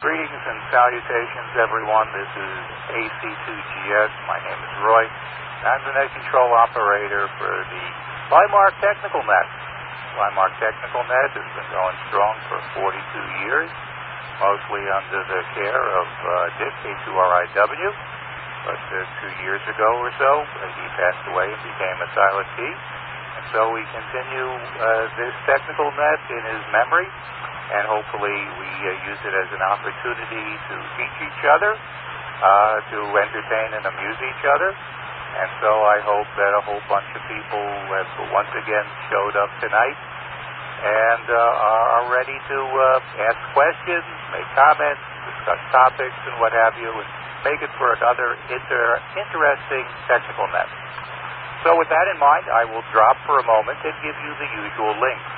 Greetings and salutations, everyone. This is AC2GS. My name is Roy. I'm the net control operator for the Limark Technical Net. Limark Technical Net has been going strong for 42 years, mostly under the care of Dick, K2RIW. But 2 years ago or so, he passed away and became a silent key. And so we continue this technical net in his memory, and hopefully we use it as an opportunity to teach each other, to entertain and amuse each other. And so I hope that a whole bunch of people have once again showed up tonight and are ready to ask questions, make comments, discuss topics, and what have you, and make it for another interesting technical net. So with that in mind, I will drop for a moment and give you the usual links.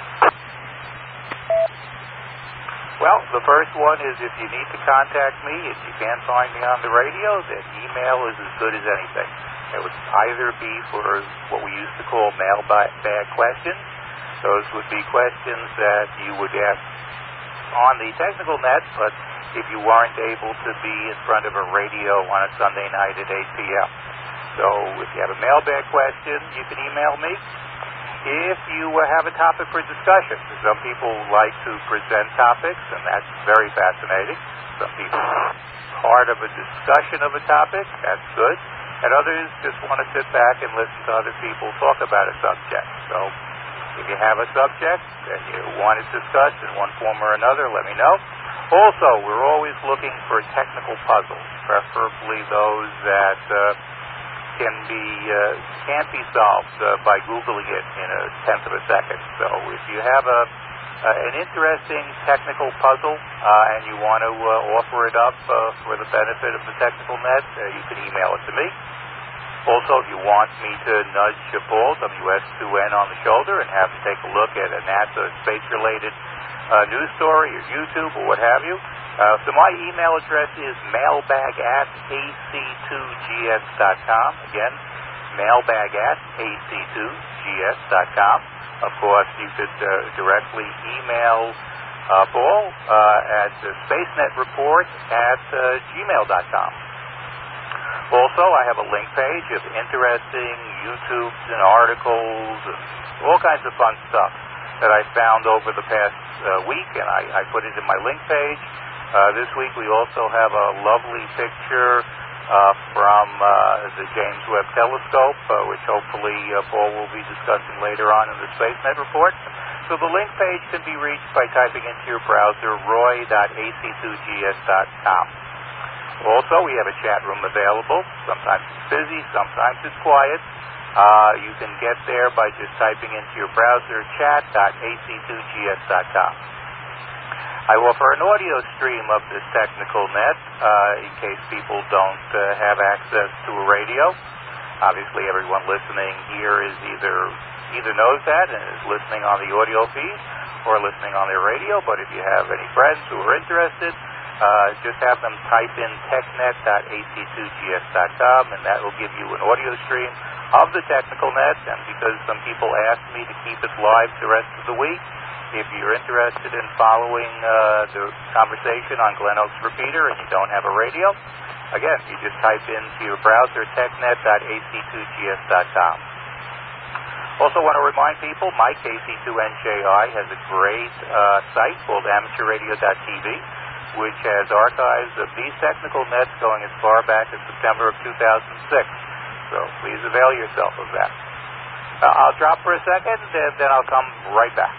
Well, the first one is if you need to contact me, if you can't find me on the radio, then email is as good as anything. It would either be for what we used to call mailbag questions. Those would be questions that you would ask on the technical net, but if you weren't able to be in front of a radio on a Sunday night at 8 p.m. So if you have a mailbag question, you can email me. If you have a topic for discussion, some people like to present topics, and that's very fascinating. Some people part of a discussion of a topic, that's good. And others just want to sit back and listen to other people talk about a subject. So if you have a subject that you want to discuss in one form or another, let me know. Also, we're always looking for technical puzzles, preferably those that can't be solved by Googling it in a tenth of a second. So if you have an interesting technical puzzle and you want to offer it up for the benefit of the technical net, you can email it to me. Also, if you want me to nudge Paul, WS2N, on the shoulder and have him take a look at a NASA space-related news story or YouTube or what have you, so my email address is mailbag@ac2gs.com. Again, mailbag@ac2gs.com. Of course, you could directly email Paul at spacenetreport@gmail.com. Also, I have a link page of interesting YouTubes and articles and all kinds of fun stuff that I found over the past week, and I put it in my link page. This week we also have a lovely picture from the James Webb Telescope, which hopefully Paul will be discussing later on in the SpaceNet report. So the link page can be reached by typing into your browser roy.ac2gs.com. Also, we have a chat room available. Sometimes it's busy, sometimes it's quiet. You can get there by just typing into your browser chat.ac2gs.com. I offer an audio stream of this technical net in case people don't have access to a radio. Obviously, everyone listening here is either knows that and is listening on the audio feed or listening on their radio. But if you have any friends who are interested, just have them type in technet.ac2gs.com, and that will give you an audio stream of the technical net. And because some people asked me to keep it live the rest of the week, if you're interested in following the conversation on Glen Oaks Repeater and you don't have a radio, again, you just type into your browser technet.ac2gs.com. Also want to remind people, Mike, KC2NJI, has a great site called amateurradio.tv, which has archives of these technical nets going as far back as September of 2006. So please avail yourself of that. I'll drop for a second, and then I'll come right back.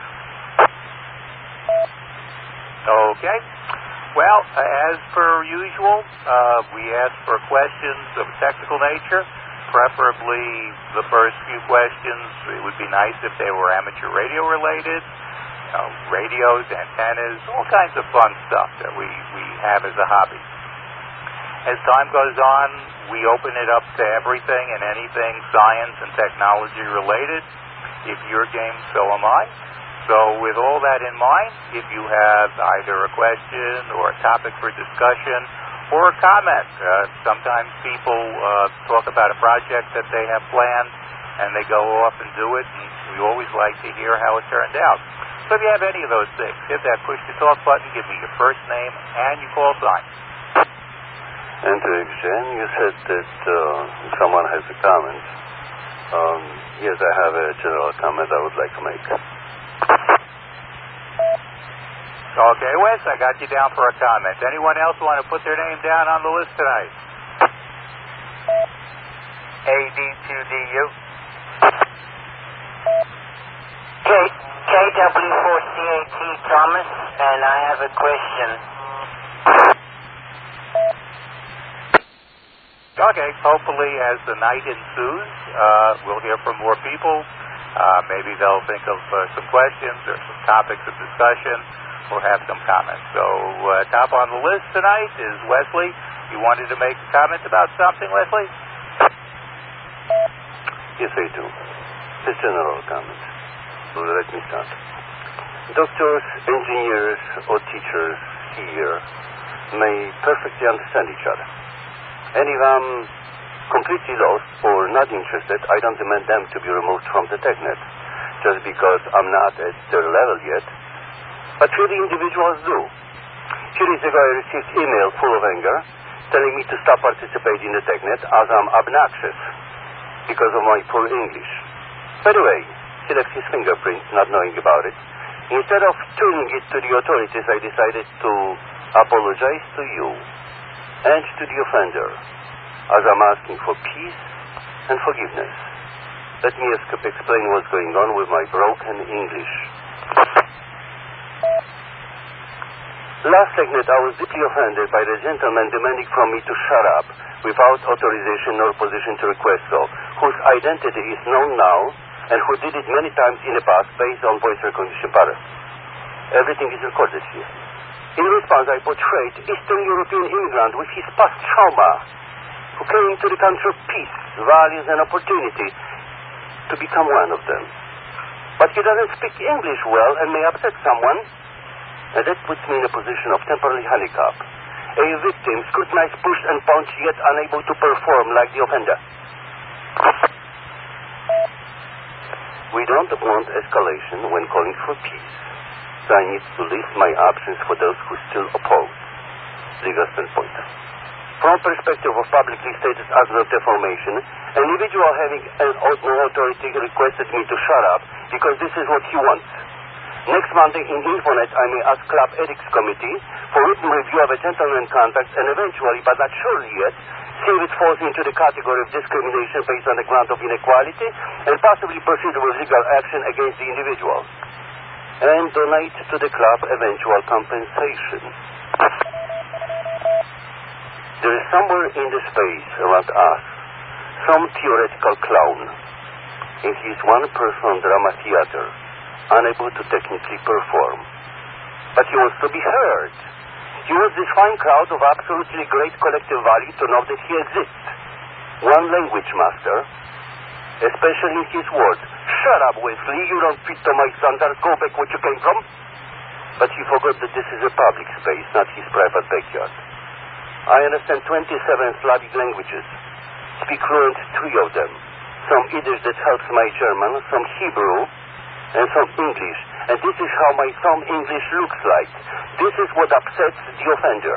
Okay. Well, as per usual, we ask for questions of a technical nature. Preferably the first few questions, it would be nice if they were amateur radio related. Radios, antennas, all kinds of fun stuff that we have as a hobby. As time goes on, we open it up to everything and anything science and technology related. If you're game, so am I. So with all that in mind, if you have either a question or a topic for discussion or a comment, sometimes people talk about a project that they have planned and they go off and do it, and we always like to hear how it turned out. So if you have any of those things, hit that push-to-talk button, give me your first name and your call sign. And to Jen, you said that someone has a comment. Yes, I have a general comment I would like to make. Okay, Wes, I got you down for a comment. Anyone else want to put their name down on the list tonight? AD2DU. KW4CAT Thomas, and I have a question. Okay, hopefully as the night ensues, we'll hear from more people. Maybe they'll think of some questions or some topics of discussion or have some comments. So top on the list tonight is Wesley. You wanted to make a comment about something, Wesley? Yes, I do. Just general comment. Let me start. Doctors, engineers, or teachers here may perfectly understand each other. And if I'm completely lost or not interested, I don't demand them to be removed from the TechNet, just because I'm not at their level yet. But few individuals do. A few days ago, I received email full of anger, telling me to stop participating in the TechNet as I'm obnoxious because of my poor English. By the way, he left his fingerprints, not knowing about it. Instead of turning it to the authorities, I decided to apologize to you and to the offender, as I'm asking for peace and forgiveness. Let me explain what's going on with my broken English. Last segment, I was deeply offended by the gentleman demanding from me to shut up without authorization or position to request so, whose identity is known now and who did it many times in the past based on voice recognition patterns. Everything is recorded here. In response, I portrayed Eastern European England with his past trauma, who came to the country of peace, values, and opportunity to become one of them. But he doesn't speak English well and may upset someone, and that puts me in a position of temporary handicap. A victim, scrutinized, pushed, and punched, yet unable to perform like the offender. We don't want escalation when calling for peace. So I need to list my options for those who still oppose. Legal standpoint. From perspective of publicly stated acts of defamation, an individual having no authority requested me to shut up because this is what he wants. Next Monday in Infonet, I may ask Club Ethics Committee for written review of a gentleman conduct and eventually, but not surely yet, see if it falls into the category of discrimination based on the ground of inequality and possibly proceed with legal action against the individual. And donate to the club eventual compensation. There is somewhere in the space around us some theoretical clown in his one-person drama theater, unable to technically perform. But he wants to be heard. He wants this fine crowd of absolutely great collective value to know that he exists. One language master, especially in his words, "Shut up, Wesley, you don't fit to my standards, go back where you came from." But he forgot that this is a public space, not his private backyard. I understand 27 Slavic languages, speak fluent 3 of them, some Yiddish that helps my German, some Hebrew, and some English. And this is how my some English looks like. This is what upsets the offender.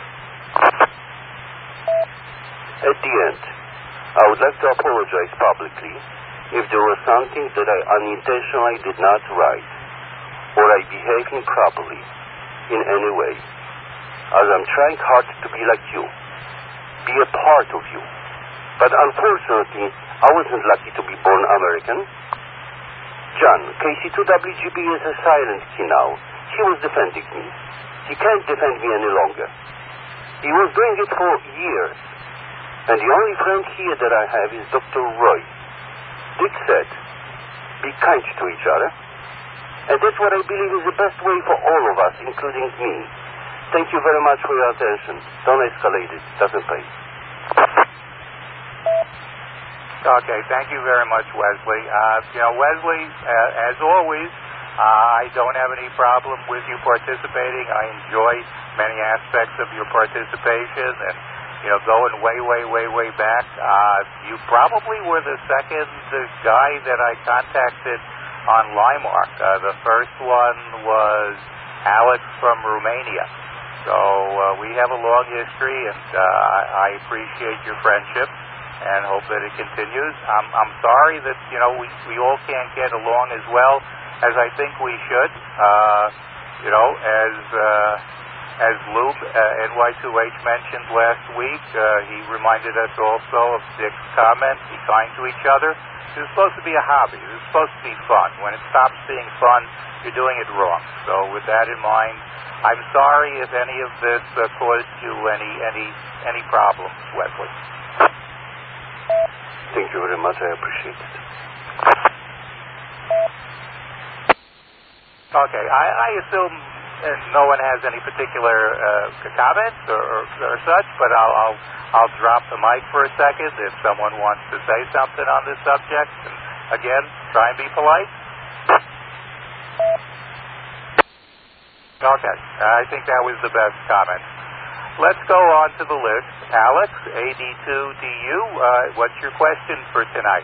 At the end, I would like to apologize publicly if there was something that I unintentionally did not write, or I behaved improperly in any way, as I'm trying hard to be like you, be a part of you. But unfortunately, I wasn't lucky to be born American. John, KC2WGB is a silent key now. He was defending me. He can't defend me any longer. He was doing it for years. And the only friend here that I have is Dr. Roy. Dick said, be kind to each other. And that's what I believe is the best way for all of us, including me. Thank you very much for your attention. Don't escalate it. Doesn't pay. Okay, thank you very much, Wesley. Wesley, as always, I don't have any problem with you participating. I enjoy many aspects of your participation, and going way back. You probably were the second guy that I contacted on Limark. The first one was Alex from Romania. So we have a long history, and I appreciate your friendship and hope that it continues. I'm sorry that, we all can't get along as well as I think we should. As Lube, NY2H, mentioned last week, he reminded us also of Dick's comment, be kind to each other. This is supposed to be a hobby. This is supposed to be fun. When it stops being fun, you're doing it wrong. So with that in mind, I'm sorry if any of this caused you any problems, Wesley. Thank you very much. I appreciate it. Okay, I assume no one has any particular comments or such, but I'll drop the mic for a second if someone wants to say something on this subject. And again, try and be polite. Okay, I think that was the best comment. Let's go on to the list. Alex, AD2DU, what's your question for tonight?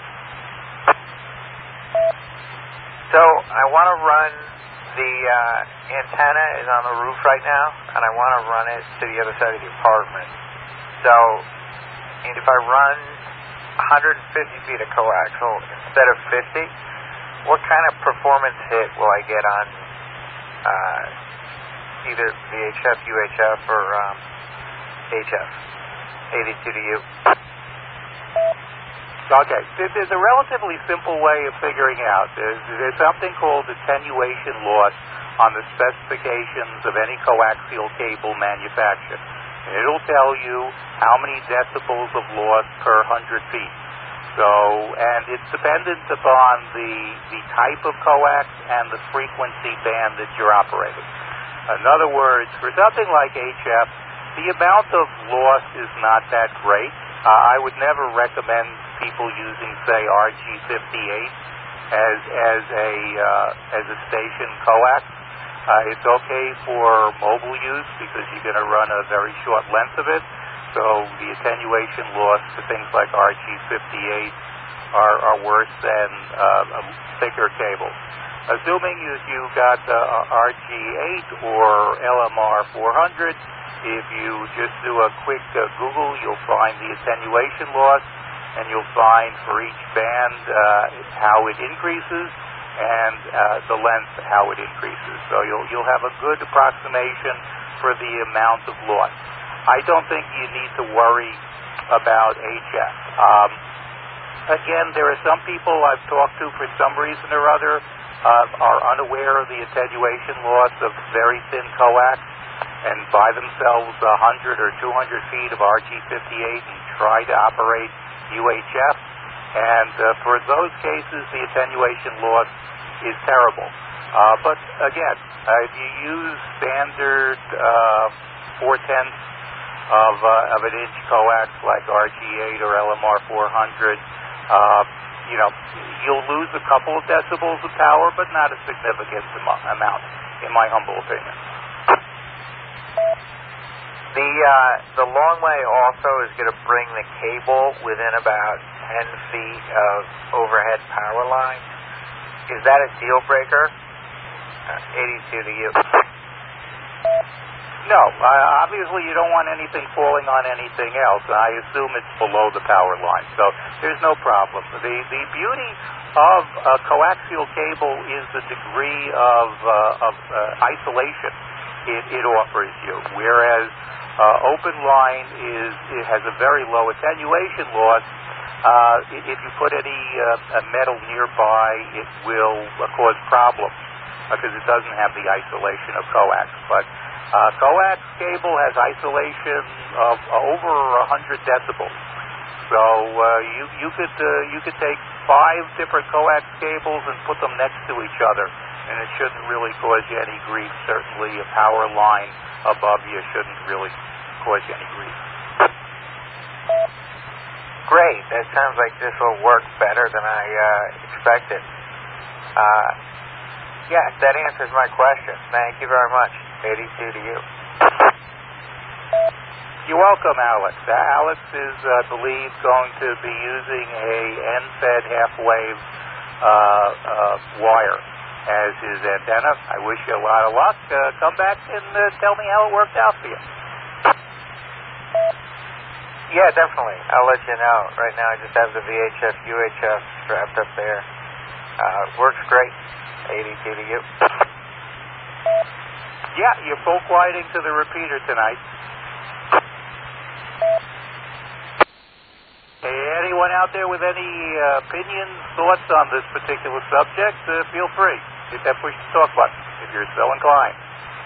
So I want to run the antenna is on the roof right now, and I want to run it to the other side of the apartment. So if I run 150 feet of coaxial instead of 50, what kind of performance hit will I get on either VHF, UHF, or HF? 82 to you. Okay, there's a relatively simple way of figuring out. There's something called attenuation loss on the specifications of any coaxial cable manufactured. And it'll tell you how many decibels of loss per 100 feet. So, and it's dependent upon the type of coax and the frequency band that you're operating. In other words, for something like HF, the amount of loss is not that great. I would never recommend people using, say, RG58 as a station coax. It's okay for mobile use because you're going to run a very short length of it. So the attenuation loss to things like RG58 are worse than thicker cables. Assuming you got RG8 or LMR 400, if you just do a quick Google, you'll find the attenuation loss, and you'll find for each band how it increases and the length how it increases. So you'll have a good approximation for the amount of loss. I don't think you need to worry about HF. Again, there are some people I've talked to for some reason or other are unaware of the attenuation loss of very thin coax and buy themselves 100 or 200 feet of RG58 and try to operate UHF. And for those cases, the attenuation loss is terrible. But again, if you use standard 4/10 of an inch coax like RG8 or LMR 400, you'll lose a couple of decibels of power, but not a significant amount, in my humble opinion. The long way also is going to bring the cable within about 10 feet of overhead power line. Is that a deal breaker? 82 to you. No, obviously you don't want anything falling on anything else. I assume it's below the power line, so there's no problem. The beauty of a coaxial cable is the degree of isolation it offers you, whereas open line it has a very low attenuation loss. If you put any metal nearby, it will cause problems because it doesn't have the isolation of coax. But coax cable has isolation of over 100 decibels. So you could take 5 different coax cables and put them next to each other, and it shouldn't really cause you any grief. Certainly a power line above you shouldn't really cause you any grief. Great. That sounds like this will work better than I expected. Yes, that answers my question. Thank you very much. 82 to you. You're welcome, Alex. Alex is, I believe, going to be using a end-fed half-wave wire as his antenna. I wish you a lot of luck. Come back and tell me how it worked out for you. Yeah, definitely. I'll let you know. Right now I just have the VHF, UHF strapped up there. Works great. 80 TDU. Yeah, you're full quieting to the repeater tonight. Anyone out there with any opinions, thoughts on this particular subject, feel free. Hit that push to talk button if you're so inclined.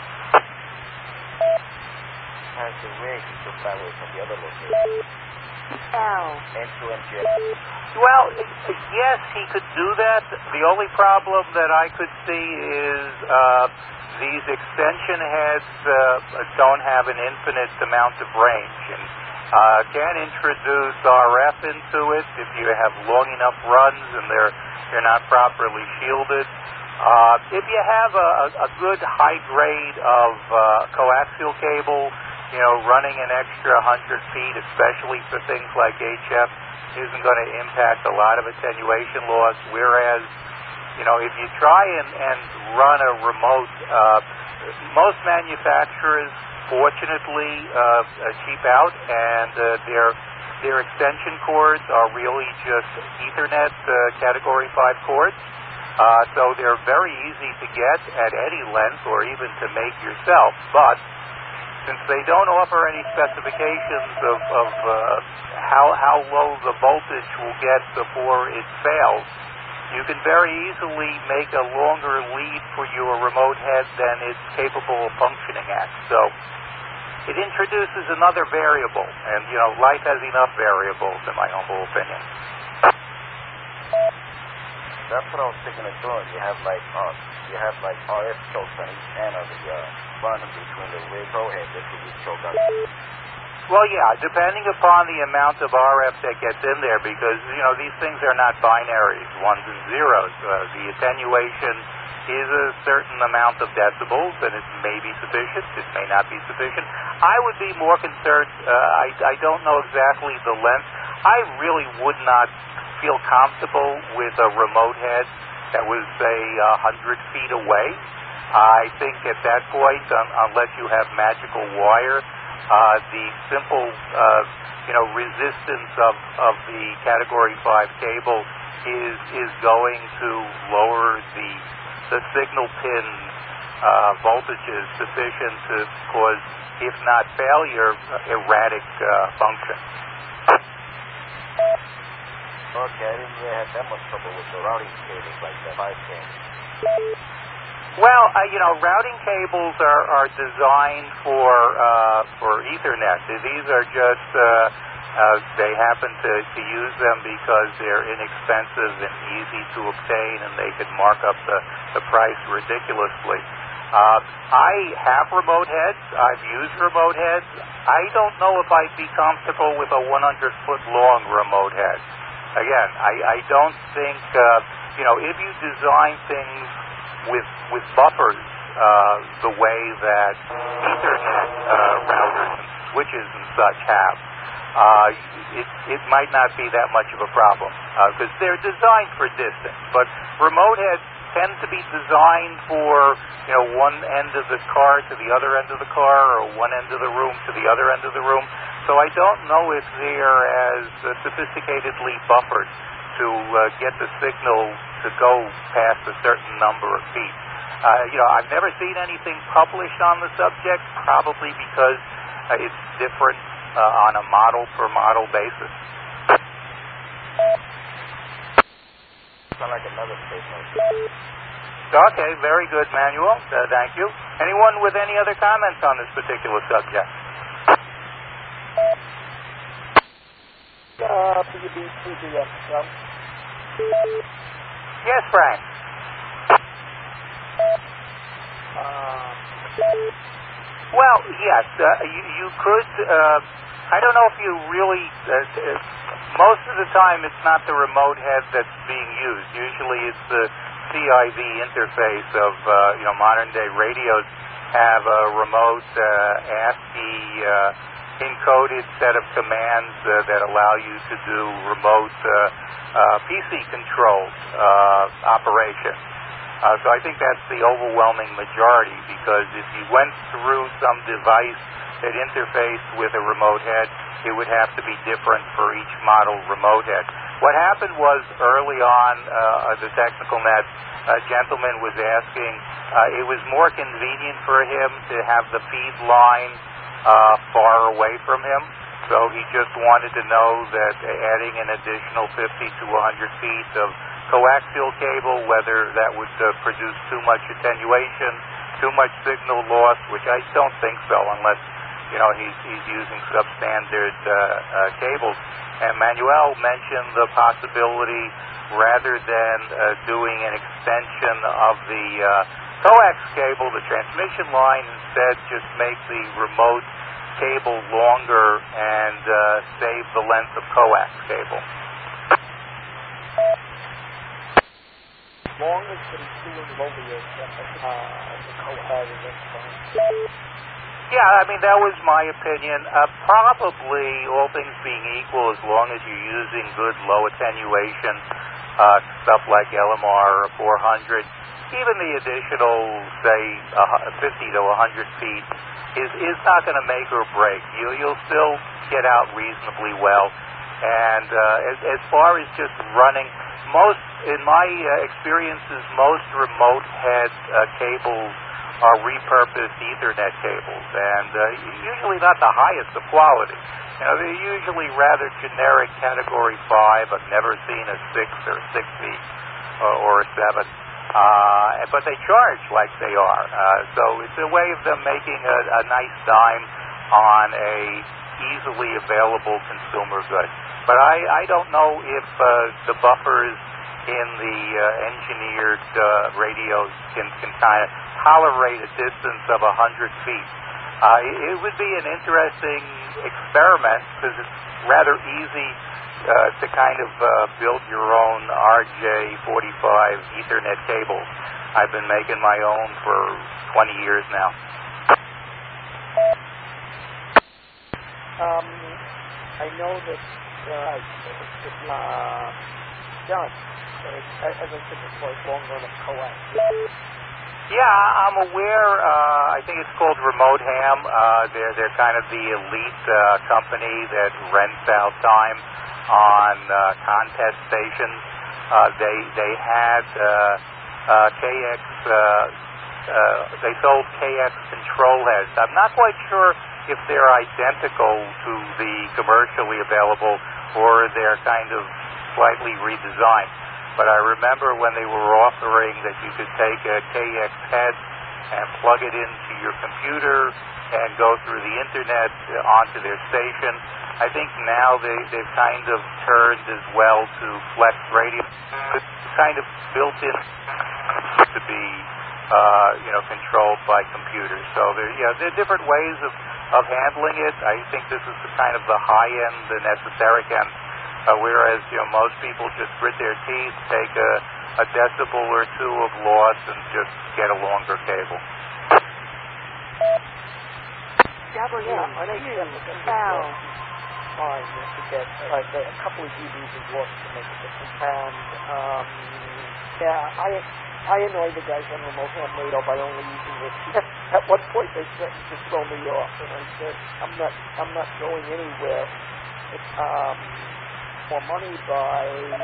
Has the rig to fly away from the other location. N2MJ. Well, yes, he could do that. The only problem that I could see is these extension heads don't have an infinite amount of range, and can introduce RF into it if you have long enough runs and they're not properly shielded. If you have a good high grade of coaxial cable, running an extra 100 feet, especially for things like HF, isn't going to impact a lot of attenuation loss. Whereas, if you try and run a remote, most manufacturers, fortunately, cheap out, and their extension cords are really just Ethernet Category 5 cords. So they're very easy to get at any length or even to make yourself. But since they don't offer any specifications of how low the voltage will get before it fails, you can very easily make a longer lead for your remote head than it's capable of functioning at. So it introduces another variable, and life has enough variables, in my humble opinion. That's what I was thinking of doing. You have like RF chokes on each end of the button between the rig head. This will be choked out. Well, yeah, depending upon the amount of RF that gets in there, because, these things are not binaries, ones and zeros. The attenuation is a certain amount of decibels, and it may be sufficient, it may not be sufficient. I would be more concerned, I don't know exactly the length. I really would not feel comfortable with a remote head that was, say, 100 feet away. I think at that point, unless you have magical wire, the simple, resistance of the Category 5 cable is going to lower the signal pin voltages sufficient to cause, if not failure, erratic function. Okay, I didn't really have that much trouble with the routing cables like the 5K. Well, routing cables are designed for Ethernet. These are just, they happen to use them because they're inexpensive and easy to obtain, and they can mark up the price ridiculously. I have remote heads. I've used remote heads. I don't know if I'd be comfortable with a 100-foot long remote head. Again, I don't think, if you design things with buffers the way that Ethernet routers and switches and such have, it might not be that much of a problem because they're designed for distance. But remote heads tend to be designed for one end of the car to the other end of the car, or one end of the room to the other end of the room. So I don't know if they're as sophisticatedly buffered to get the signal to go past a certain number of feet. I've never seen anything published on the subject, probably because it's different on a model-per-model basis. Sound like another statement. Okay, very good, Manuel. Thank you. Anyone with any other comments on this particular subject? Yes, Frank. Well, yes, you could. I don't know if you really. Most of the time, it's not the remote head that's being used. Usually, it's the CIV interface of modern day radios have a remote ASCII encoded set of commands that allow you to do remote PC-controlled operation. So I think that's the overwhelming majority, because if you went through some device that interfaced with a remote head, it would have to be different for each model remote head. What happened was early on, the technical net gentleman was asking, it was more convenient for him to have the feed line far away from him. So he just wanted to know that adding an additional 50 to 100 feet of coaxial cable, whether that would produce too much attenuation, too much signal loss, which I don't think so, unless he's using substandard cables. And Manuel mentioned the possibility, rather than doing an extension of the coax cable, the transmission line, instead just make the remote cable longer and save the length of coax cable. As long as he's doing over the coax, that's fine. Yeah, I mean, that was my opinion. Probably, all things being equal, as long as you're using good low attenuation, stuff like LMR or 400, even the additional, say, 50 to 100 feet is not going to make or break. You'll still get out reasonably well. And as far as just running, in my experiences, most remote head cables are repurposed Ethernet cables, and usually not the highest of quality. They're usually rather generic Category 5. I've never seen a 6 or 6 feet or a 7. But they charge like they are. So it's a way of them making a nice dime on a easily available consumer good. But I don't know if the buffers in the engineered radios can kind of tolerate a distance of 100 feet. It would be an interesting experiment, because it's rather easy to kind of build your own RJ45 Ethernet cables. I've been making my own for 20 years now. I know that it's done, as I said before, it's long run of coax. Yeah, I'm aware. I think it's called Remote Ham. They're kind of the elite company that rents out time on contest stations. They had KX. They sold KX control heads. I'm not quite sure if they're identical to the commercially available, or they're kind of slightly redesigned. But I remember when they were offering that you could take a KX head and plug it into your computer and go through the internet onto their station. I think now they've kind of turned as well to flex radio. It's kind of built in to be controlled by computers. So there are different ways of handling it. I think this is kind of the high end, the esoteric end. Whereas most people just grit their teeth, take a decibel or two of loss, and just get a longer cable. Fine to get a couple of dBs of loss to make a difference. And I annoy the guys on Remote Ham Radio by only using this. At one point they threatened to throw me off, and I said I'm not going anywhere. It's more money by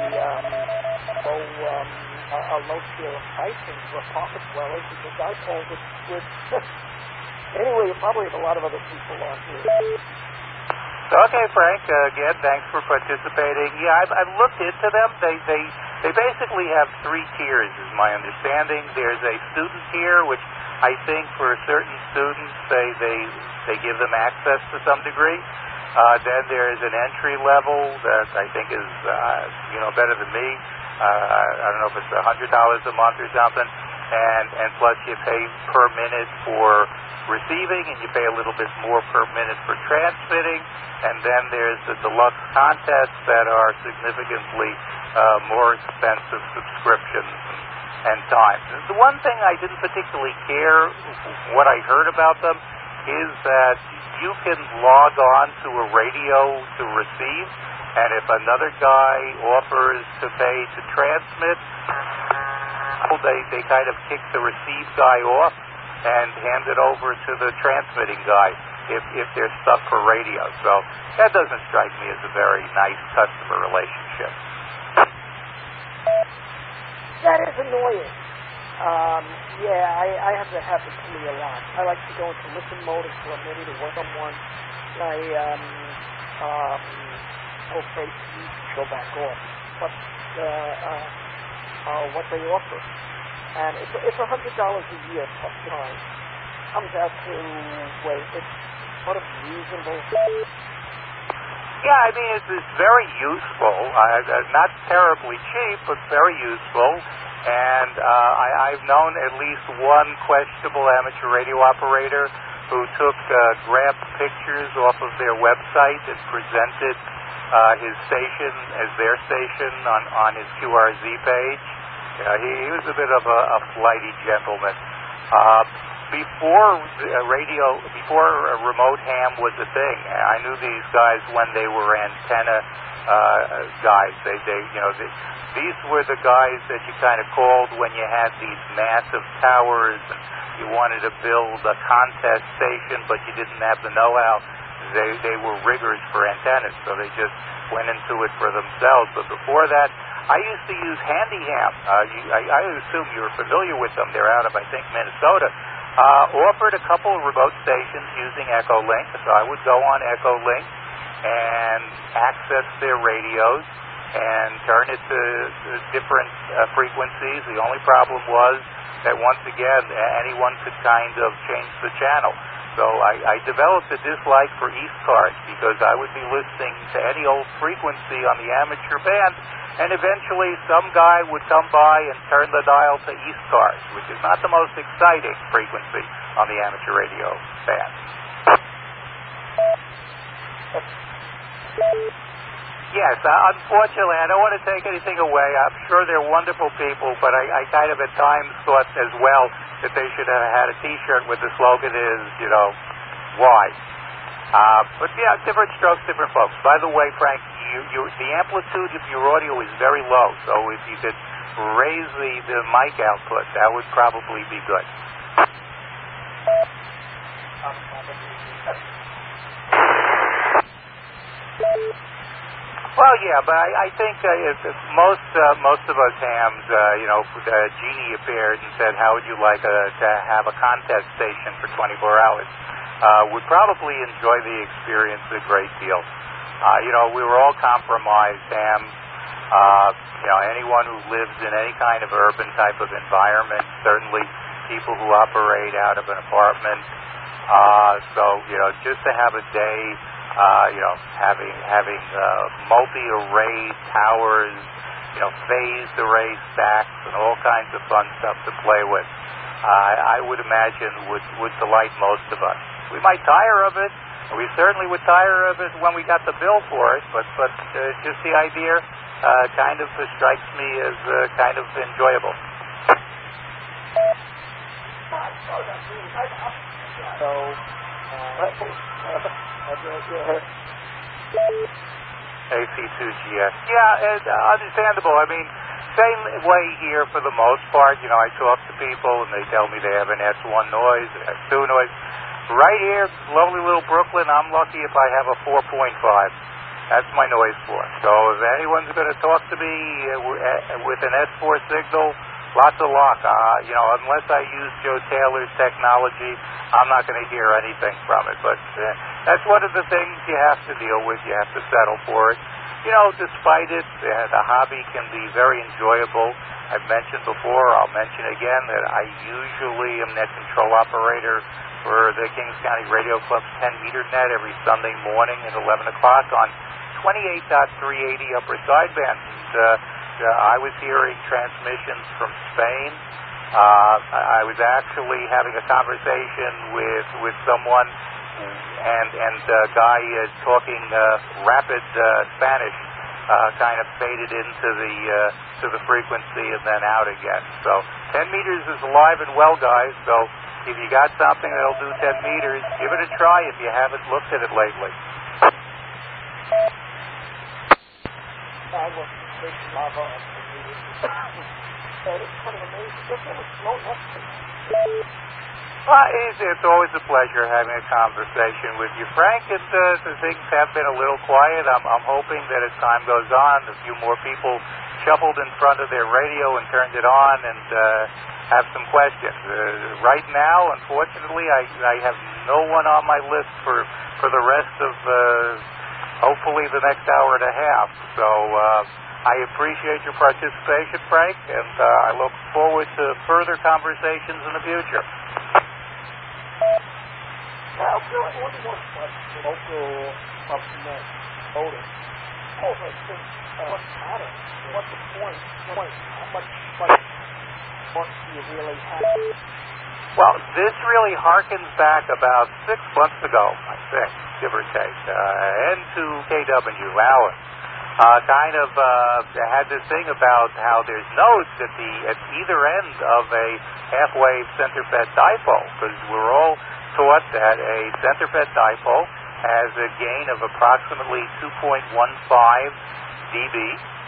a low scale of pricing for apartment dwellers, because dipoles are good. Anyway, you probably have a lot of other people on here. Okay, Frank. Again, thanks for participating. Yeah, I've looked into them. They basically have 3 tiers, is my understanding. There's a student tier, which I think for certain students they give them access to some degree. Then there is an entry level that I think is better than me. I don't know if it's $100 a month or something, and plus you pay per minute for receiving, and you pay a little bit more per minute for transmitting. And then there's the deluxe contests that are significantly more expensive subscriptions and time. The one thing I didn't particularly care what I heard about them is that you can log on to a radio to receive, and if another guy offers to pay to transmit, they kind of kick the receive guy off and hand it over to the transmitting guy if they're stuck for radio. So that doesn't strike me as a very nice customer relationship. That is annoying. I have that happen to me a lot. I like to go into listen mode for a minute and work on one. Okay, you can go back off. But what they offer, and it's $100 a year plus time. Comes out to it's sort of reasonable. Yeah, I mean it's very useful. Not terribly cheap, but very useful. And I've known at least one questionable amateur radio operator who took grabbed pictures off of their website and presented his station as their station on his QRZ page. He was a bit of a flighty gentleman. Before remote ham was a thing, I knew these guys when they were antenna guys. These were the guys that you kind of called when you had these massive towers and you wanted to build a contest station, but you didn't have the know-how. They were riggers for antennas, so they just went into it for themselves. But before that, I used to use Handy Ham. I assume you're familiar with them. They're out of, I think, Minnesota. Offered a couple of remote stations using Echolink, so I would go on Echolink and access their radios and turn it to different frequencies. The only problem was that once again, anyone could kind of change the channel. So I developed a dislike for East Cars because I would be listening to any old frequency on the amateur band, and eventually some guy would come by and turn the dial to East Cars, which is not the most exciting frequency on the amateur radio band. Yes, unfortunately, I don't want to take anything away. I'm sure they're wonderful people, but I kind of at times thought as well that they should have had a T-shirt with the slogan is, why? But yeah, different strokes, different folks. By the way, Frank, the amplitude of your audio is very low, so if you could raise the mic output, that would probably be good. Well, yeah, but I think if most of us hams, Jeannie appeared and said, "How would you like to have a contest station for 24 hours?" Would probably enjoy the experience a great deal. We were all compromised hams. Anyone who lives in any kind of urban type of environment, certainly people who operate out of an apartment. Just to have a day. Having multi-array towers, phased array stacks, and all kinds of fun stuff to play with. I would imagine would delight most of us. We might tire of it. We certainly would tire of it when we got the bill for it. But just the idea kind of strikes me as kind of enjoyable. AC2GS. Yeah, understandable. I mean, same way here for the most part. I talk to people and they tell me they have an S1 noise, an S2 noise. Right here, lovely little Brooklyn, I'm lucky if I have a 4.5. That's my noise floor. So if anyone's going to talk to me with an S4 signal, lots of luck. Unless I use Joe Taylor's technology, I'm not going to hear anything from it. But that's one of the things you have to deal with. You have to settle for it. Despite it, the hobby can be very enjoyable. I've mentioned before, I'll mention again, that I usually am net control operator for the Kings County Radio Club's 10-meter net every Sunday morning at 11 o'clock on 28.380 upper sideband. I was hearing transmissions from Spain. I was actually having a conversation with someone, and a guy talking rapid Spanish kind of faded into the frequency and then out again. So 10 meters is alive and well, guys, so if you got something that'll do 10 meters, give it a try if you haven't looked at it lately. I was taking lava on 10 meters. And it's kind of amazing. Just have a slow next to me. It's always a pleasure having a conversation with you, Frank, and things have been a little quiet. I'm hoping that as time goes on, a few more people shuffled in front of their radio and turned it on and have some questions. Right now, unfortunately, I have no one on my list for the rest of hopefully the next hour and a half. So I appreciate your participation, Frank, and I look forward to further conversations in the future. Now, Bill, one more question. Local up-to-net voting. Also, since what matters? What's the point? How much work do you really have? Well, this really harkens back about 6 months ago, I think, give or take, and to KW, Alan. Kind of had this thing about how there's nodes at either end of a half-wave center-fed dipole, because we're all taught that a center-fed dipole has a gain of approximately 2.15 dB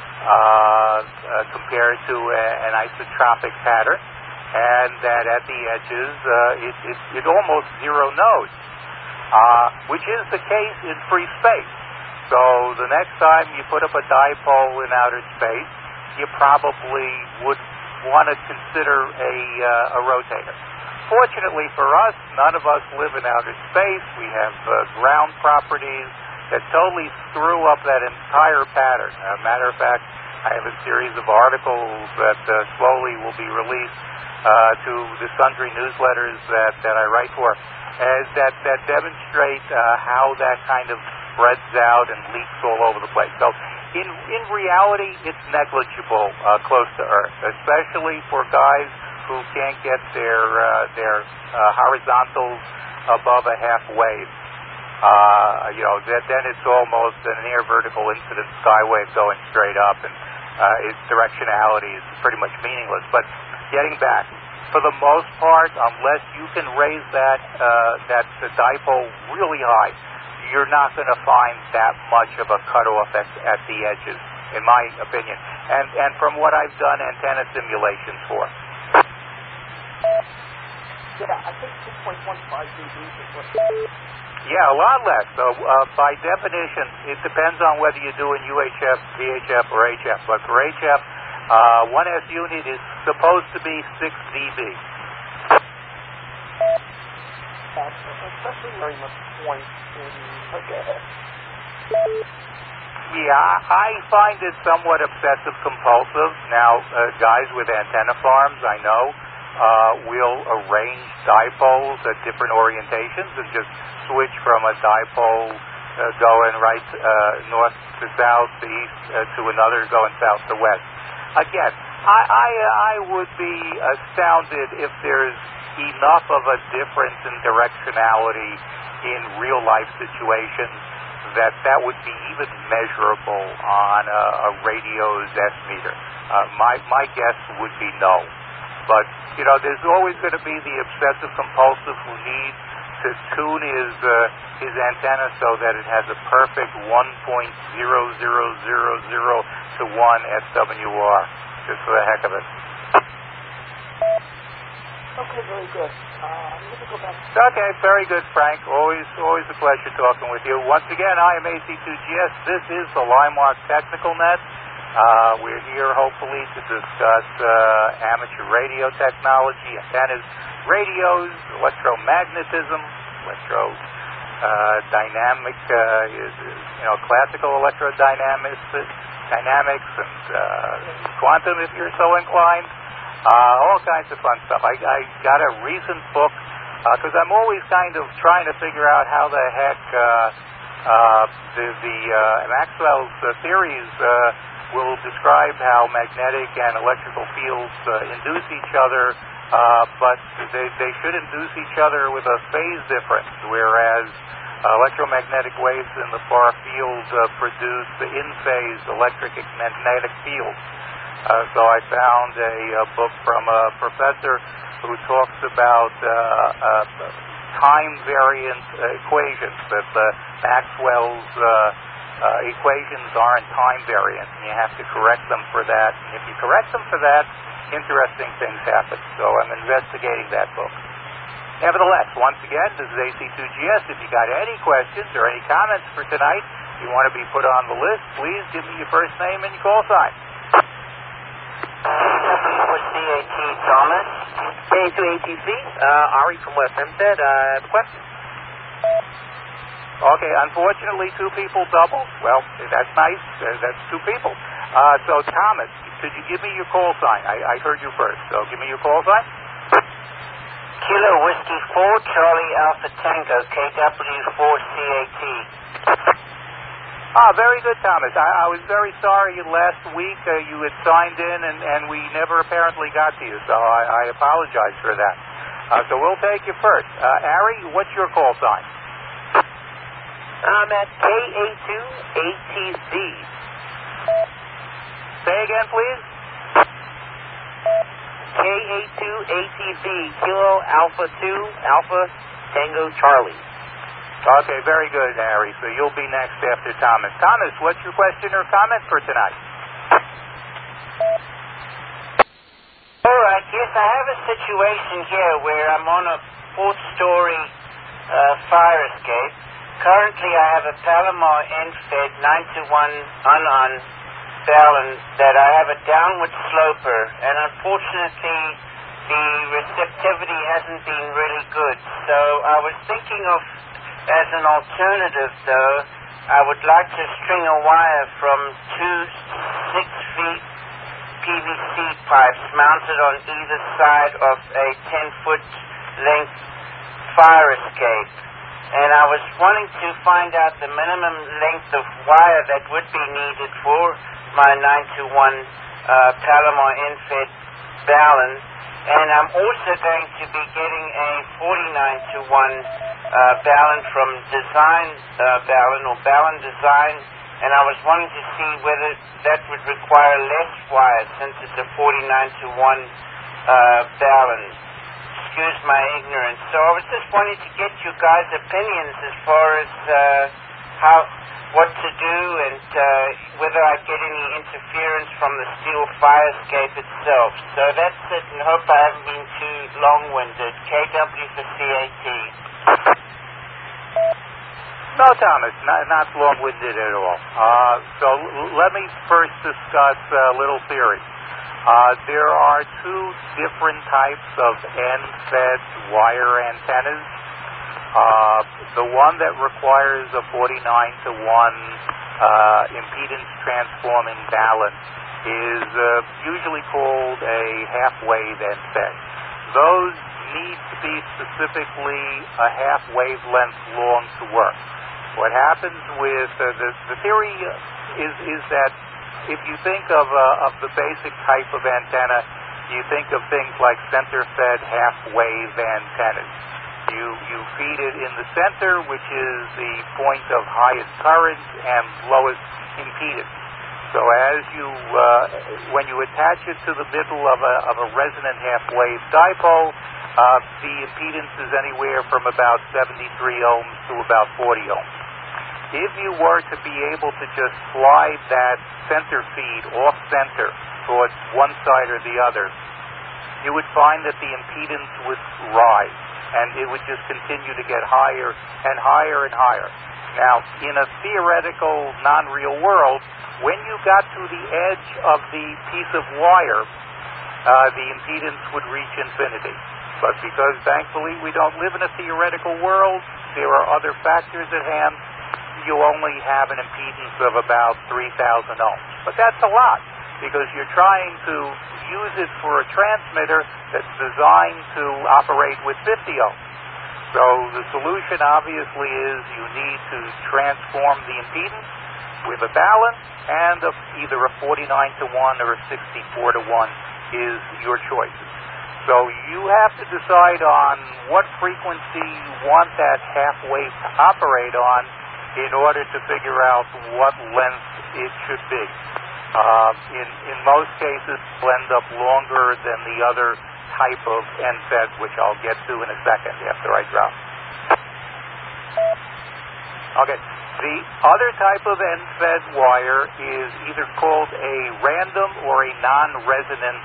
compared to an isotropic pattern, and that at the edges it almost zero nodes, which is the case in free space. So the next time you put up a dipole in outer space, you probably would want to consider a rotator. Fortunately for us, none of us live in outer space. We have ground properties that totally screw up that entire pattern. As a matter of fact, I have a series of articles that slowly will be released to the sundry newsletters that I write for, that demonstrate how that kind of spreads out and leaks all over the place. So in reality, it's negligible close to Earth, especially for guys who can't get their horizontals above a half wave. Then it's almost a near vertical incident sky wave going straight up, and its directionality is pretty much meaningless. But getting back, for the most part, unless you can raise that dipole really high, you're not going to find that much of a cutoff at the edges, in my opinion. And from what I've done antenna simulations for. Yeah, I think 2.15 dB is what... Yeah, a lot less. So by definition, it depends on whether you're doing UHF, VHF, or HF. But for HF, 1S unit is supposed to be 6 dB. Especially very much point in... Okay. Yeah, I find it somewhat obsessive compulsive. Now, guys with antenna farms, I know, will arrange dipoles at different orientations and just switch from a dipole going right north to south to east to another going south to west. Again, I would be astounded if there's enough of a difference in directionality in real life situations that would be even measurable on a radio's S-meter. My guess would be no. But, there's always going to be the obsessive compulsive who needs to tune his antenna so that it has a perfect 1.0000 to 1 SWR, just for the heck of it. Okay, very good. I'm going to go back. Okay, very good, Frank. Always a pleasure talking with you. Once again, I am AC2GS. This is the Limemark Technical Net. We're here, hopefully, to discuss amateur radio technology, antennas, radios, electromagnetism, dynamic, classical electrodynamics, dynamics, and quantum, if you're so inclined. All kinds of fun stuff. I got a recent book, because I'm always kind of trying to figure out how the heck the Maxwell's theories will describe how magnetic and electrical fields induce each other, but they should induce each other with a phase difference, whereas electromagnetic waves in the far field produce the in-phase electric magnetic fields. So I found a book from a professor who talks about time-variant equations, that Maxwell's equations aren't time-variant, and you have to correct them for that. And if you correct them for that, interesting things happen. So I'm investigating that book. Nevertheless, once again, this is AC2GS. If you got any questions or any comments for tonight, you want to be put on the list, please give me your first name and your call sign. For CAT, Thomas. K2ATC, Ari from West Hempstead. I have a question. Okay, unfortunately, two people doubled. Well, that's nice. That's two people. So, Thomas, could you give me your call sign? I heard you first, so give me your call sign. Kilo Whiskey 4, Charlie Alpha Tango, KW4CAT. Very good, Thomas. I was very sorry last week you had signed in and we never apparently got to you, so I apologize for that. So we'll take you first. Ari, what's your call sign? I'm at KA2ATZ. Say again, please. KA2ATZ, Kilo Alpha 2, Alpha Tango Charlie. Okay, very good, Harry. So you'll be next after Thomas. Thomas, what's your question or comment for tonight? All right, yes, I have a situation here where I'm on a fourth-story fire escape. Currently, I have a Palomar end-fed 9-to-1 on balance that I have a downward sloper, and unfortunately, the receptivity hasn't been really good. So I was thinking of, as an alternative, though, I would like to string a wire from 2 6-feet PVC pipes mounted on either side of a 10-foot length fire escape. And I was wanting to find out the minimum length of wire that would be needed for my 9-to-1 Palomar end-fed balun. And I'm also going to be getting a 49-to-1 balun from Design Balun or Balun Design, and I was wanting to see whether that would require less wire since it's a 49-to-1 balun. Excuse my ignorance. So I was just wanting to get you guys' opinions as far as what to do and whether I get any interference from the steel fire escape itself. So that's it, and hope I haven't been too long-winded. KW for CAT. No, Thomas, not long-winded at all. So let me first discuss a little theory. There are two different types of end-fed wire antennas. The one that requires a 49-to-1 impedance transforming balun is usually called a half-wave end-fed. Those need to be specifically a half wavelength long to work. What happens with the theory is that if you think of the basic type of antenna, you think of things like center-fed half-wave antennas. You feed it in the center, which is the point of highest current and lowest impedance. So as when you attach it to the middle of a resonant half-wave dipole, the impedance is anywhere from about 73 ohms to about 40 ohms. If you were to be able to just slide that center feed off-center towards one side or the other, you would find that the impedance would rise, and it would just continue to get higher and higher and higher. Now, in a theoretical, non-real world, when you got to the edge of the piece of wire, the impedance would reach infinity. But because, thankfully, we don't live in a theoretical world, there are other factors at hand. You only have an impedance of about 3,000 ohms. But that's a lot, because you're trying to use it for a transmitter that's designed to operate with 50 ohms. So the solution, obviously, is you need to transform the impedance with a balun, and either a 49-to-1 or a 64-to-1 is your choices. So you have to decide on what frequency you want that half wave to operate on in order to figure out what length it should be. In most cases, will end up longer than the other type of NFED, which I'll get to in a second after I drop. Okay. The other type of NFED wire is either called a random or a non-resonant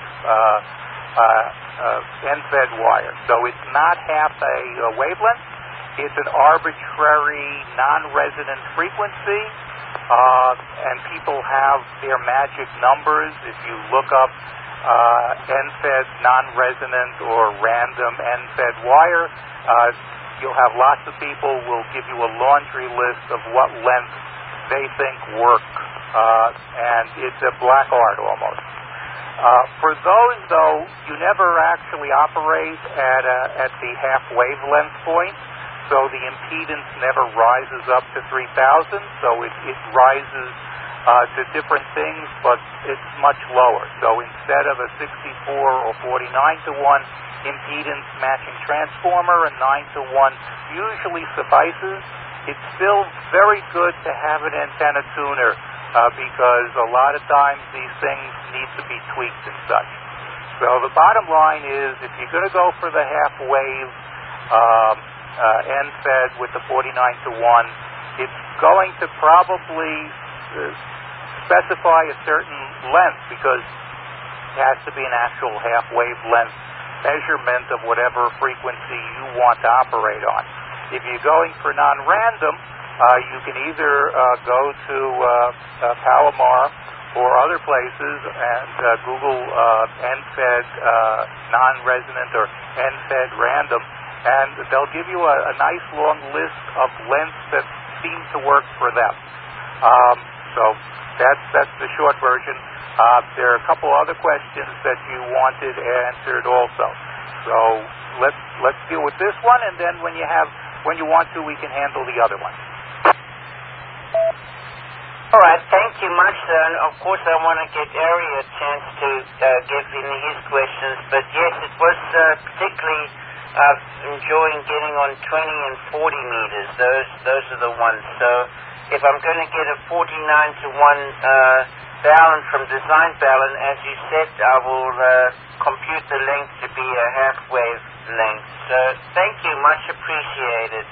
NFED wire. So it's not half a wavelength. It's an arbitrary non-resonant frequency, and people have their magic numbers. If you look up NFED non-resonant or random NFED wire, you'll have lots of people will give you a laundry list of what length they think work, and it's a black art almost. For those, though, you never actually operate at the half wavelength point, so the impedance never rises up to 3,000, so it rises to different things, but it's much lower. So instead of a 64 or 49 to 1 impedance matching transformer, a 9 to 1 usually suffices. It's still very good to have an antenna tuner because a lot of times these things need to be tweaked and such. So the bottom line is, if you're going to go for the half wave NFED with the 49 to 1, it's going to probably specify a certain length because it has to be an actual half wavelength measurement of whatever frequency you want to operate on. If you're going for non-random, you can either go to Palomar or other places and Google NFED non-resonant or NFED random, and they'll give you a nice long list of lengths that seem to work for them. So that's the short version. There are a couple other questions that you wanted answered also. So let's deal with this one, and then when you want to, we can handle the other one. All right, thank you much, sir. And of course, I want to get Ari a chance to give in his questions. But yes, it was particularly enjoying getting on 20 and 40 meters. Those are the ones. So if I'm going to get a 49 to 1 balun from design balun, as you said, I will compute the length to be a half wave length. So thank you, much appreciated.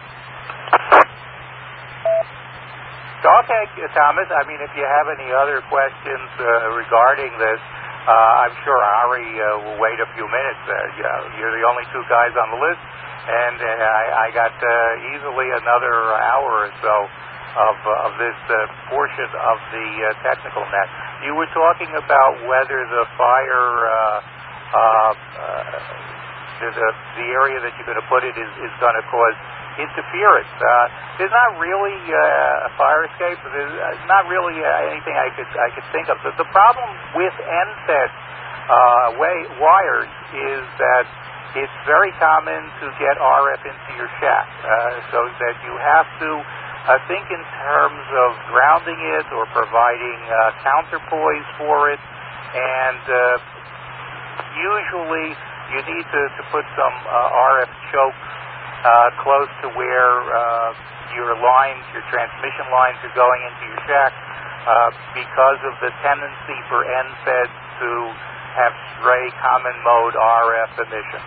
Okay, Thomas. I mean, if you have any other questions regarding this, I'm sure Ari will wait a few minutes. You're the only two guys on the list, and I got easily another hour or so of this portion of the technical net. You were talking about whether the fire, the area that you're going to put it is going to cause interference. There's not really a fire escape. There's not really anything I could think of. The problem with NFED wires is that it's very common to get RF into your shack, so that you have to think in terms of grounding it or providing counterpoise for it, and usually you need to put some RF chokes close to where your transmission lines are going into your shack because of the tendency for NFED to have stray common mode RF emission.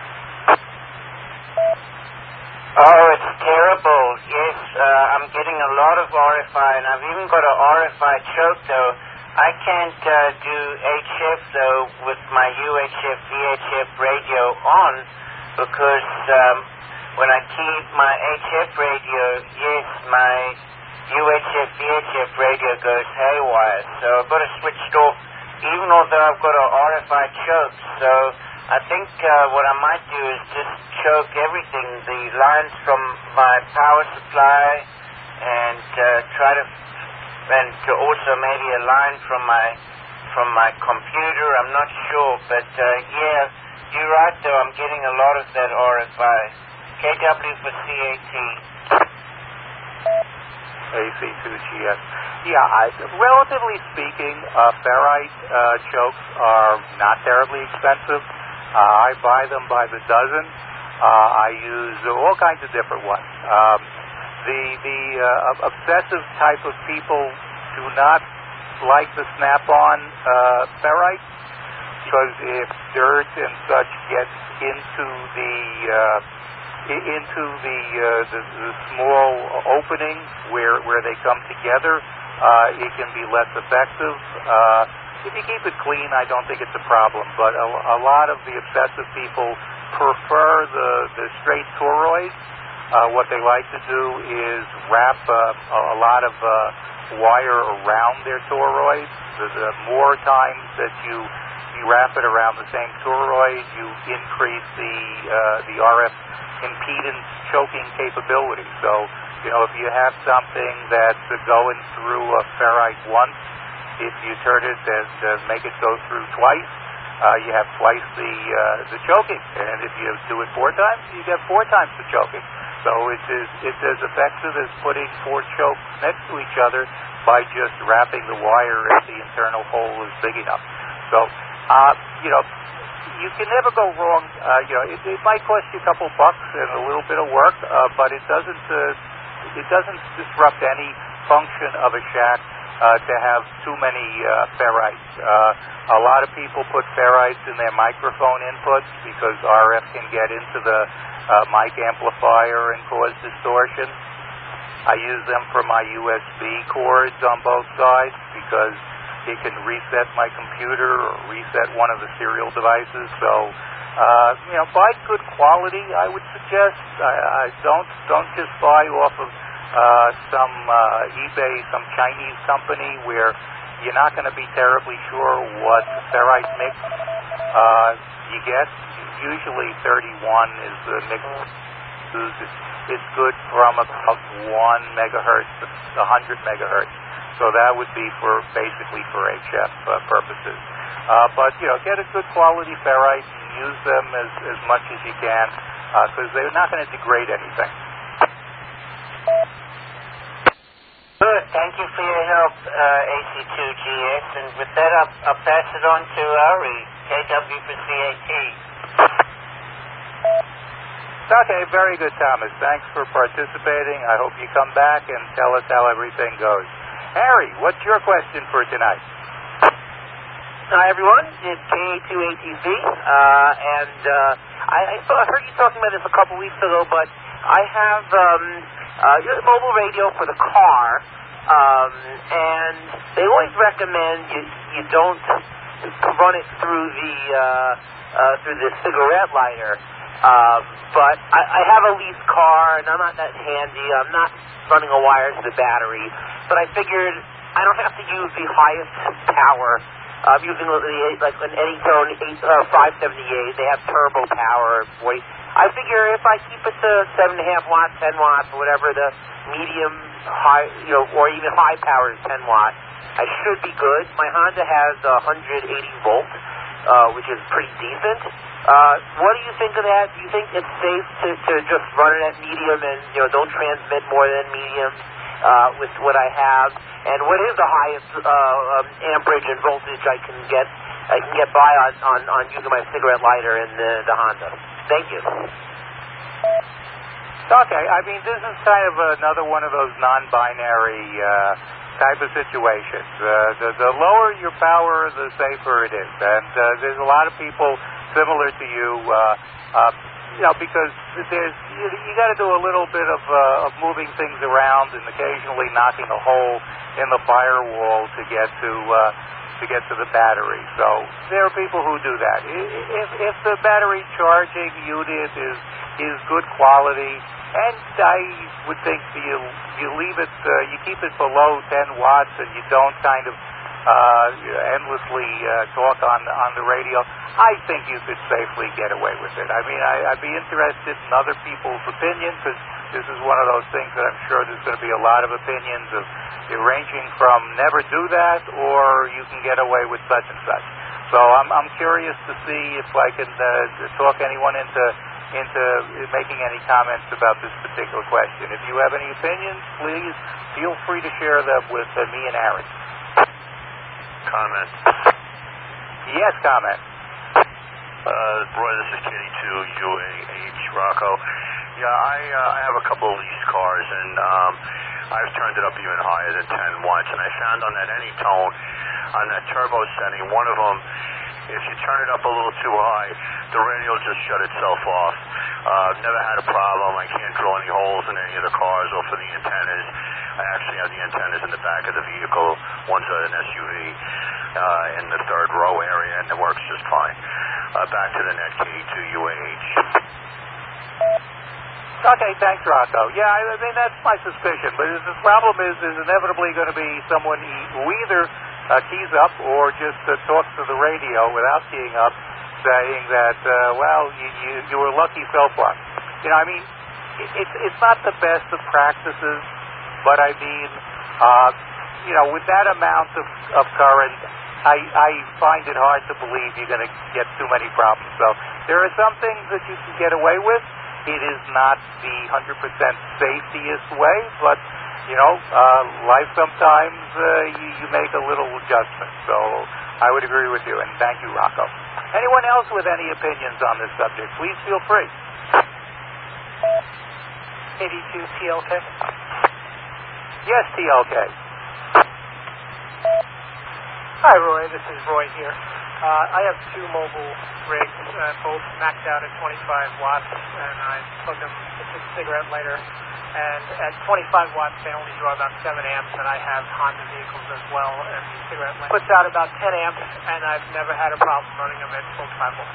Oh, it's terrible. Yes, I'm getting a lot of RFI, and I've even got an RFI choke, though. I can't do HF, though, with my UHF, VHF radio on, because when I keep my HF radio, yes, my UHF, VHF radio goes haywire. So I've got to switch it off, even although I've got an RFI choke. So I think what I might do is just choke everything, the lines from my power supply, and try to, and also maybe a line from my computer. I'm not sure, but yeah, you're right though. I'm getting a lot of that RFI. KW for CAT. AC2GS. Yeah, relatively speaking, ferrite chokes are not terribly expensive. I buy them by the dozen. I use all kinds of different ones. The obsessive type of people do not like the Snap-on ferrite, because if dirt and such gets into the small opening where they come together, it can be less effective. If you keep it clean, I don't think it's a problem. But a lot of the obsessive people prefer the straight toroid. What they like to do is wrap a lot of wire around their toroid. The more times that you wrap it around the same toroid, you increase the RF impedance choking capability. So, if you have something that's going through a ferrite once, if you turn it and make it go through twice, you have twice the choking. And if you do it 4 times, you get 4 times the choking. So it's as effective as putting 4 chokes next to each other by just wrapping the wire if the internal hole is big enough. So, you can never go wrong. It might cost you a couple bucks and a little bit of work, but it doesn't disrupt any function of a shack to have too many ferrites. A lot of people put ferrites in their microphone inputs because RF can get into the mic amplifier and cause distortion. I use them for my USB cords on both sides because it can reset my computer or reset one of the serial devices. So, buy good quality, I would suggest. Don't just buy off of some eBay, some Chinese company where you're not going to be terribly sure what ferrite mix you get. Usually 31 is the mix used. It's good from about 1 megahertz to 100 megahertz. So that would be basically for HF purposes. But get a good quality ferrite and use them as much as you can because they're not going to degrade anything. Good. Thank you for your help, AC2GS. And with that, I'll pass it on to Ari, KW for CAT. Okay, very good, Thomas. Thanks for participating. I hope you come back and tell us how everything goes. Harry, what's your question for tonight? Hi, everyone. It's KA2ATV, and I heard you talking about this a couple weeks ago, but I have a mobile radio for the car, and they always recommend you don't run it through the cigarette lighter. But I have a leased car, and I'm not that handy. I'm not running a wire to the battery. But I figured I don't have to use the highest power. I'm using like an Anytone 578. They have turbo power. I figure if I keep it to 7.5 watts, 10 watts, or whatever the medium, high, or even high power is 10 watts, I should be good. My Honda has 180 volts, which is pretty decent. What do you think of that? Do you think it's safe to just run it at medium and don't transmit more than medium with what I have? And what is the highest amperage and voltage I can get by on using my cigarette lighter in the Honda? Thank you. Okay, I mean this is kind of another one of those non-binary type of situations. The lower your power, the safer it is, and there's a lot of people similar to you, because you got to do a little bit of moving things around and occasionally knocking a hole in the firewall to get to the battery. So there are people who do that. If the battery charging unit is good quality, and I would think you leave it, you keep it below 10 watts, and you don't kind of endlessly talk on the radio, I think you could safely get away with it. I mean, I'd be interested in other people's opinion, because this is one of those things that I'm sure there's going to be a lot of opinions of, ranging from never do that or you can get away with such and such. So I'm curious to see if I can talk anyone into making any comments about this particular question. If you have any opinions, please feel free to share them with me and Aaron. Comment. Yes, comment. Roy, this is KD2UAH Rocco. Yeah, I have a couple of leased cars, and I've turned it up even higher than 10 watts, and I found on that any tone, on that turbo setting, one of them, if you turn it up a little too high, the radio will just shut itself off. Never had a problem. I can't drill any holes in any of the cars or for the antennas. I actually have the antennas in the back of the vehicle. One's an SUV in the third row area, and it works just fine. Back to the net, KD2UAH. Okay, thanks, Rocco. Yeah, I mean, that's my suspicion. But the problem is there's inevitably going to be someone who either keys up or just talks to the radio without keying up, saying that, well, you were lucky so far. You know, I mean, it's not the best of practices, but I mean, you know, with that amount of current, I find it hard to believe you're going to get too many problems. So there are some things that you can get away with. It is not the 100% safetiest way, but, you know, life sometimes you make a little adjustment. So I would agree with you, and thank you, Rocco. Anyone else with any opinions on this subject, please feel free. 82 TLK? Yes, TLK. Hi, Roy. This is Roy here. I have two mobile rigs, both maxed out at 25 watts, and I plug them into the cigarette lighter. And at 25 watts, they only draw about 7 amps, and I have Honda vehicles as well, and the cigarette lighter puts out about 10 amps, and I've never had a problem running them at full throttle.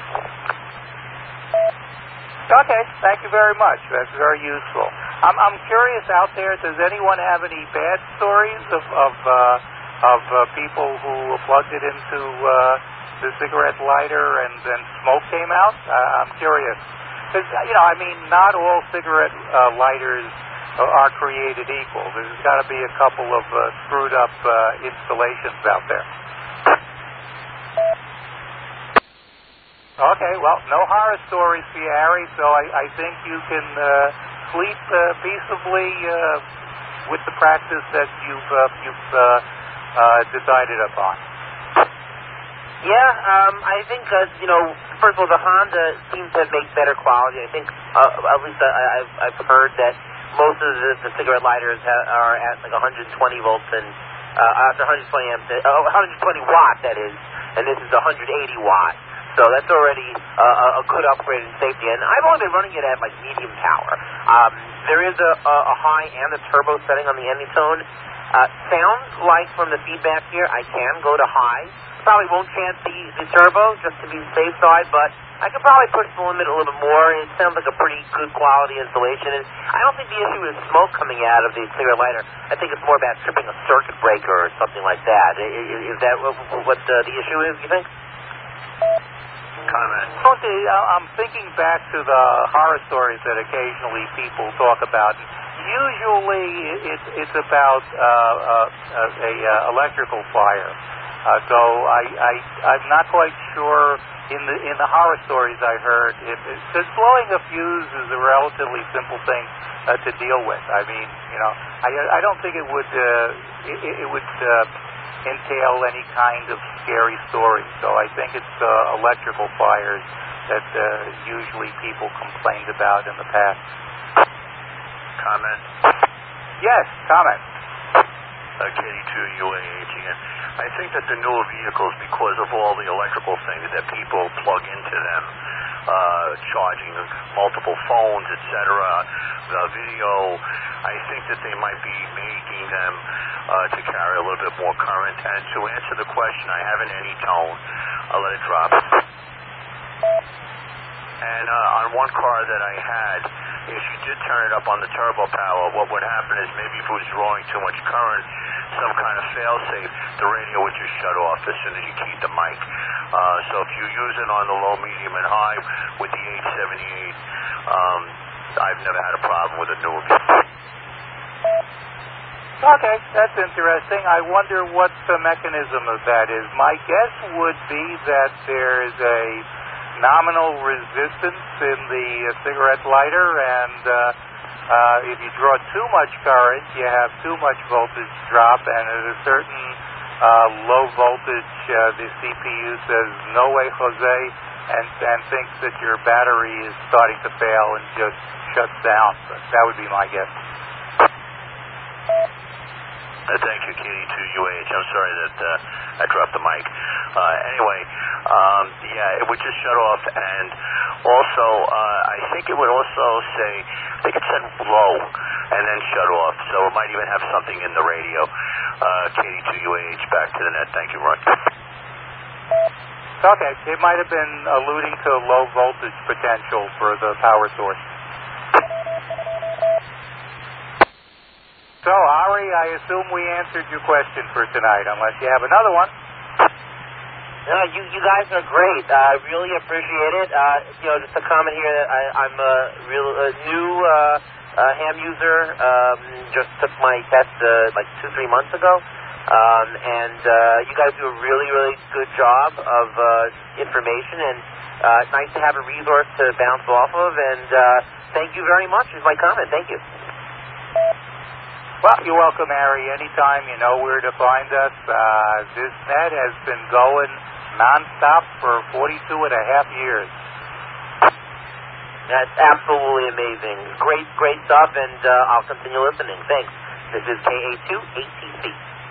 Okay, thank you very much. That's very useful. I'm curious out there, does anyone have any bad stories of people who plugged it into the cigarette lighter and then smoke came out? I'm curious. Because, you know, I mean, not all cigarette lighters are created equal. There's got to be a couple of screwed up installations out there. Okay, well, no horror stories for you, Harry, so I think you can sleep peaceably with the practice that you've decided upon. Yeah, I think, you know, first of all, the Honda seems to make better quality. I think, at least I've heard that most of the cigarette lighters are at like 120 volts and after 120 amps, 120 watts, that is, and this is 180 watts. So that's already a good upgrade in safety. And I've only been running it at like medium power. There is a high and a turbo setting on the Anytone. Sounds like from the feedback here, I can go to high. Probably won't chance the turbo just to be the safe side, but I could probably push the limit a little bit more. It sounds like a pretty good quality installation. And I don't think the issue is smoke coming out of the cigarette lighter. I think it's more about tripping a circuit breaker or something like that. Is that what the issue is, you think? Comment. I'm thinking back to the horror stories that occasionally people talk about. Usually it's about a electrical fire. So I'm not quite sure in the horror stories I heard. Because blowing a fuse is a relatively simple thing to deal with. I mean, you know, I don't think it would entail any kind of scary story. So I think it's electrical fires that usually people complained about in the past. Comment? Yes, comment. KD2UAH again. I think that the newer vehicles, because of all the electrical things that people plug into them, charging multiple phones, etc., video, I think that they might be making them to carry a little bit more current. And to answer the question, I have an Anytone. I'll let it drop. And on one car that I had, if you did turn it up on the turbo power, what would happen is maybe if it was drawing too much current, some kind of fail-safe, the radio would just shut off as soon as you keyed the mic. So if you use it on the low, medium, and high with the 878, I've never had a problem with a newer vehicle. Okay, that's interesting. I wonder what the mechanism of that is. My guess would be that there is a nominal resistance in the cigarette lighter, and if you draw too much current, you have too much voltage drop, and at a certain low voltage, the CPU says, no way, Jose, and thinks that your battery is starting to fail and just shuts down. But that would be my guess. Thank you, KD2UH. I'm sorry that I dropped the mic. Anyway, it would just shut off, and also, I think it would also say, I think it said low, and then shut off, so it might even have something in the radio. KD2UH, back to the net. Thank you, Roy. Okay, it might have been alluding to low voltage potential for the power source. So, Ari, I assume we answered your question for tonight, unless you have another one. No, you guys are great. I really appreciate it. Just a comment here that I'm a new ham user. Just took my test like 2-3 months ago. And you guys do a really, really good job of information, and it's nice to have a resource to bounce off of, and thank you very much is my comment. Thank you. Well, you're welcome, Harry. Anytime, you know where to find us. This net has been going nonstop for 42 and a half years. That's absolutely amazing. Great stuff, and I'll continue listening. Thanks. This is KA2ATC.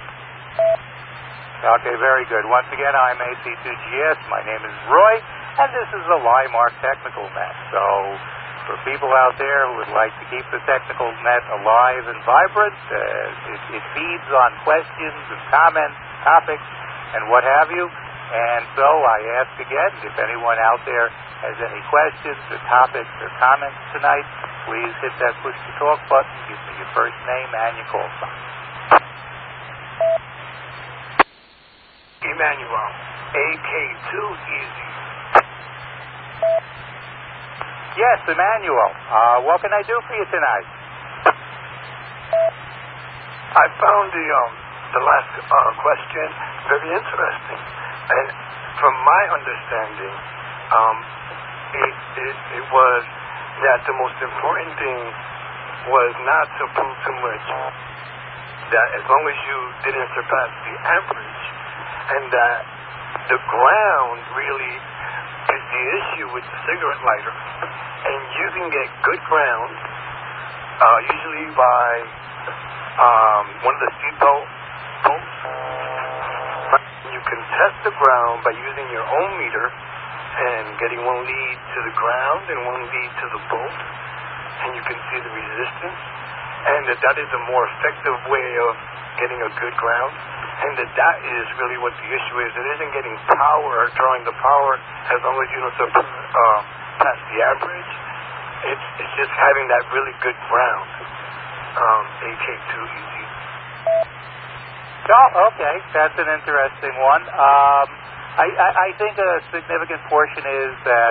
Okay, very good. Once again, I'm AC2GS. My name is Roy, and this is the LIMARC Technical Net. So, for people out there who would like to keep the technical net alive and vibrant, it feeds on questions and comments, topics, and what have you. And so I ask again, if anyone out there has any questions or topics or comments tonight, please hit that push-to-talk button, give me your first name and your call sign. Emmanuel, AK2EZ. Yes, Emmanuel. What can I do for you tonight? I found the last question very interesting, and from my understanding, it was that the most important thing was not to pull too much. That as long as you didn't surpass the average, and that the ground really is the issue with the cigarette lighter. And you can get good ground, usually by one of the seatbelt pumps. You can test the ground by using your own meter and getting one lead to the ground and one lead to the bolt, and you can see the resistance, and that is a more effective way of getting a good ground, and that is really what the issue is. It isn't getting power, drawing the power, as long as you don't pass the average. It's just having that really good ground. AK2EZ. Oh, okay. That's an interesting one. I think a significant portion is that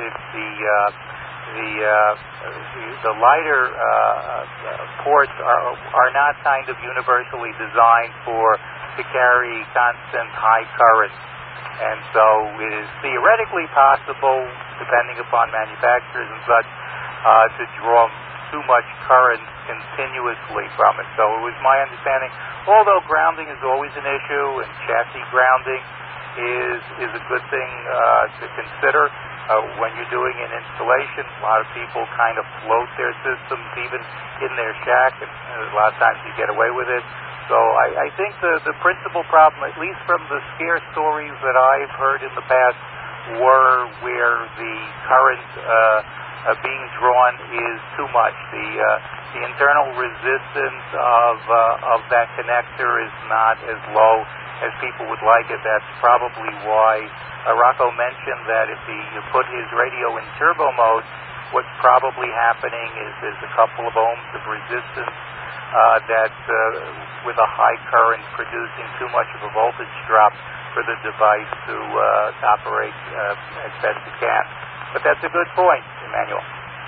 the lighter ports are not kind of universally designed to carry constant high current. And so it is theoretically possible, depending upon manufacturers and such, to draw too much current continuously from it. So it was my understanding, although grounding is always an issue and chassis grounding is a good thing to consider when you're doing an installation. A lot of people kind of float their systems even in their shack, and a lot of times you get away with it. So I think the principal problem, at least from the scare stories that I've heard in the past, were where the current being drawn is too much. The internal resistance of that connector is not as low as people would like it. That's probably why Rocco mentioned that if you put his radio in turbo mode, what's probably happening is there's a couple of ohms of resistance that with a high current producing too much of a voltage drop for the device to operate as best it can. But that's a good point, Emmanuel.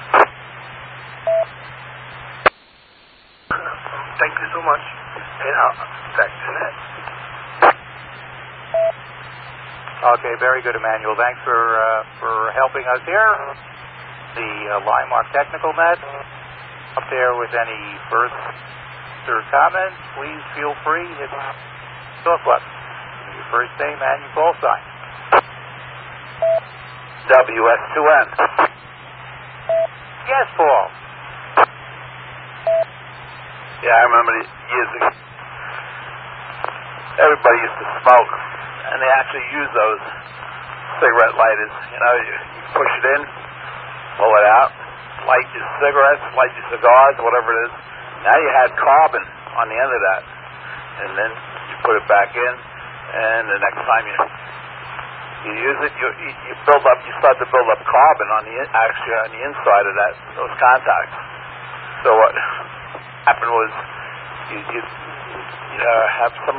Thank you so much. And back to that. Okay, very good, Emmanuel. Thanks for helping us here. The LIMARC Technical Net. Up there with any further comments, please feel free to hit the talk button. Your first name and your call sign. WS2N. Yes, Paul. Yeah, I remember years ago. everybody used to smoke, and they actually use those cigarette lighters. You know, you push it in, pull it out, light your cigarettes, light your cigars, whatever it is. Now you had carbon on the end of that, and then you put it back in, and the next time you use it, you build up, you start to build up carbon on the inside of those contacts. So what happened was you have some